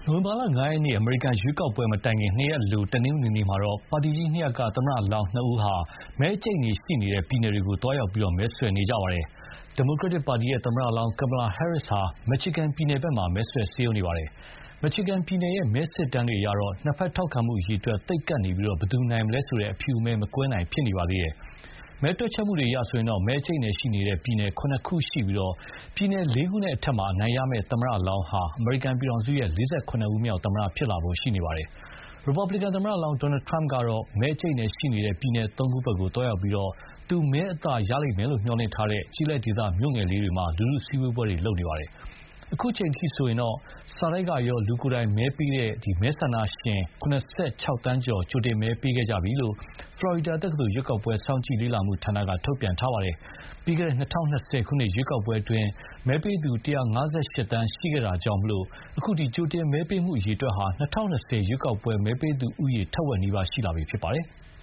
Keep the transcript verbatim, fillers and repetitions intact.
နိုဝင်ဘာလငါးရက်နေ့အမေရိကန်ရွေးကောက်ပွဲမတိုင်ခင်နှစ်ရက်အလိုတနင်္ဂနွေနေ့မှာတော့ပါတီကြီးနှစ်ရပ်ကသမ္မတလောင်းနှစ်ဦးဟာမဲအကျိတ်အနယ်ရှိနေတဲ့ပြည်နယ်တွေကိုသွားရောက်ပြီးမဲဆွယ်နေကြပါတယ်။ ဒီမိုကရက်တစ်ပါတီသမ္မတလောင်း Kamala Harris ဟာ Michigan ပြည်နယ်မှာမဲဆွယ်စည်းရုံးနေပါတယ်။ Michigan ပြည်နယ်ရဲ့မဲစစ်တမ်းတွေအရတော့နှစ်ဘက်ထောက်ခံမှုအရေအတွက်သိပ်ကပ်နေပြီးဘယ်သူနိုင်မလဲဆိုတဲ့အဖြူအမဲမကွဲနိုင်ဖြစ်နေပါသေးတယ်။ မဲတွက်ချက်မှုတွေအရဆိုရင်မဲအကျိတ်အနယ်ရှိနေတဲ့ပြည်နယ်ခုနှစ်ခုရှိပြီးပြည်နယ်လေးခုနဲ့အထက်မှာအနိုင်ရမယ့်သမ္မတလောင်းဟာ အမေရိကန်ပြည်ထောင်စုရဲ့ လေးဆယ့်ခုနှစ်ဦးမြောက်သမ္မတဖြစ်လာဖို့ရှိနေပါတယ်။ ရီပတ်ဘလီကန်သမ္မတလောင်း Donald Trump ကတော့မဲအကျိတ်အနယ်ရှိနေတဲ့ပြည်နယ်သုံးခုဘက်ကိုသွားရောက်ပြီးသူမဲအသာရလိမ့်မယ်လို့မျှော်လင့်ထားတဲ့ကျေးလက်ဒေသမြို့ငယ်လေးတွေမှာလူထုစည်းဝေးပွဲတွေလုပ်နေပါတယ်။ အခုချိန်အထိဆိုရင်စာတိုက်ကရောလူကိုယ်တိုင်မဲပေးတဲ့မဲဆန္ဒရှင် ခုနစ်ဆယ့်ခြောက်သန်းကျော်ကြိုတင်မဲပေးခဲ့ကြပြီလို့ ဖလော်ရီဒါတက္ကသိုလ်ရွေးကောက်ပွဲစောင့်ကြည့်လေ့လာမှုဌာနကထုတ်ပြန်ထားပါတယ်။ ပြီးခဲ့တဲ့နှစ်၂၀ ခုနှစ်ရွေးကောက်ပွဲအတွင်းမဲပေးသူ ၁၅၈ သန်းရှိခဲ့တာကြောင့်အခု ကြိုတင်မဲပေးမှုအရေအတွက်ဟာ ၂၀၂၀ ရွေးကောက်ပွဲမဲပေးသူဦးရေထက်ဝက်နီးပါးရှိလာပြီဖြစ်ပါတယ်။